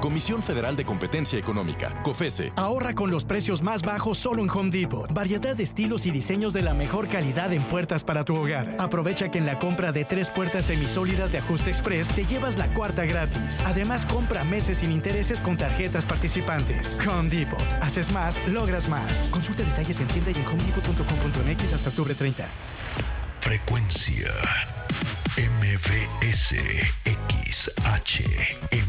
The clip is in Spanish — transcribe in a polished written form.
Comisión Federal de Competencia Económica, COFESE. Ahorra con los precios más bajos solo en Home Depot. Variedad de estilos y diseños de la mejor calidad en puertas para tu hogar. Aprovecha que en la compra de 3 puertas semisólidas de ajuste express te llevas la cuarta gratis. Además, compra meses sin intereses con tarjetas participantes. Home Depot. Haces más, logras más. Consulta detalles en tienda y en homedepot.com.mx hasta octubre 30. Frecuencia MBS XHM.